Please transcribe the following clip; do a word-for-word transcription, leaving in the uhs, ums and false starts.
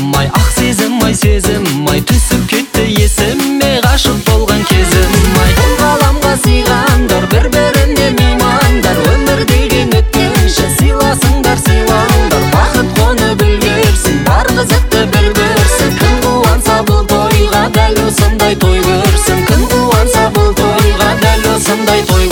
сезім ай, ақ сезім ай, сезім ай, түсіп кетті есіме ғашық болған кезім ай. Бұл ғаламға сыйғандар, бір-біріне меймандар, өмір деген өткенше сыйласыңдар, сыйлаңдар. Бақыт қоны білгерсін, бар қызықты бір көрсін. Кім қуанса бұл тойға дәл осындай той көрсін. Кім қуанса бұл тойға дәл осындай той